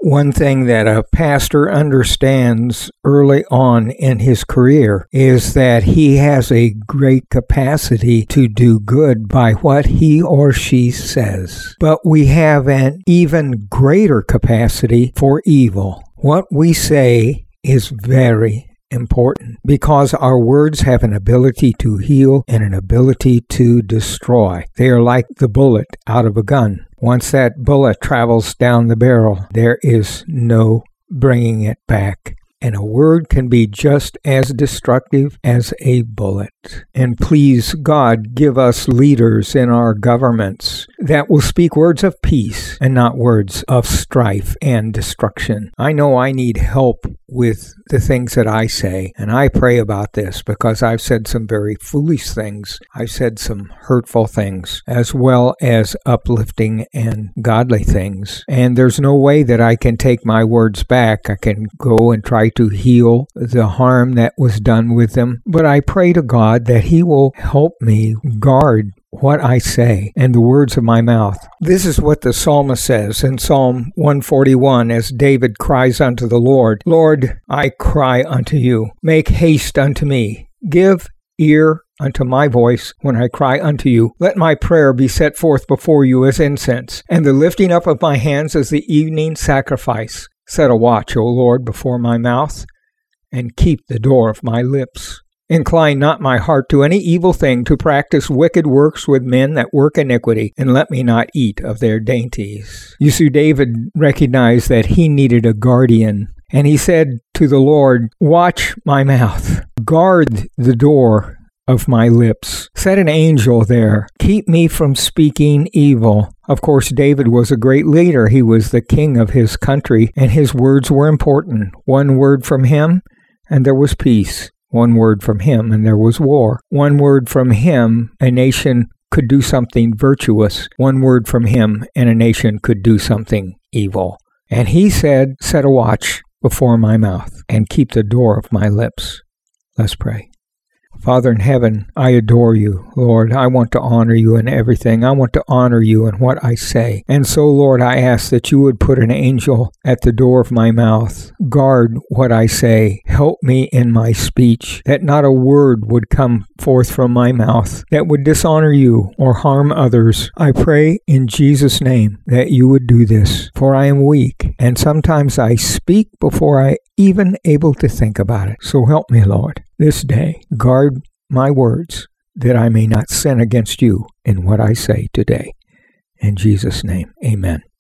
One thing that a pastor understands early on in his career is that he has a great capacity to do good by what he or she says. But we have an even greater capacity for evil. What we say is very important because our words have an ability to heal and an ability to destroy. They are like the bullet out of a gun. Once that bullet travels down the barrel, there is no bringing it back. And a word can be just as destructive as a bullet. And please, God, give us leaders in our governments that will speak words of peace and not words of strife and destruction. I know I need help with the things that I say, and I pray about this because I've said some very foolish things. I've said some hurtful things, as well as uplifting and godly things. And there's no way that I can take my words back. I can go and try to heal the harm that was done with them. But I pray to God that He will help me guard what I say and the words of my mouth. This is what the psalmist says in Psalm 141 as David cries unto the Lord, Lord, I cry unto you. Make haste unto me. Give ear unto my voice when I cry unto you. Let my prayer be set forth before you as incense, and the lifting up of my hands as the evening sacrifice. Set a watch, O Lord, before my mouth, and keep the door of my lips. Incline not my heart to any evil thing, to practice wicked works with men that work iniquity, and let me not eat of their dainties. You see, David recognized that he needed a guardian, and he said to the Lord, watch my mouth, guard the door of my lips. Set an angel there. Keep me from speaking evil. Of course, David was a great leader. He was the king of his country, and his words were important. One word from him, and there was peace. One word from him, and there was war. One word from him, a nation could do something virtuous. One word from him, and a nation could do something evil. And he said, set a watch before my mouth, and keep the door of my lips. Let's pray. Father in heaven, I adore you, Lord. I want to honor you in everything. I want to honor you in what I say. And so, Lord, I ask that you would put an angel at the door of my mouth. Guard what I say. Help me in my speech, that not a word would come forth from my mouth that would dishonor you or harm others. I pray in Jesus' name that you would do this, for I am weak, and sometimes I speak before I even able to think about it. So help me, Lord, this day. Guard my words, that I may not sin against you in what I say today. In Jesus' name, amen.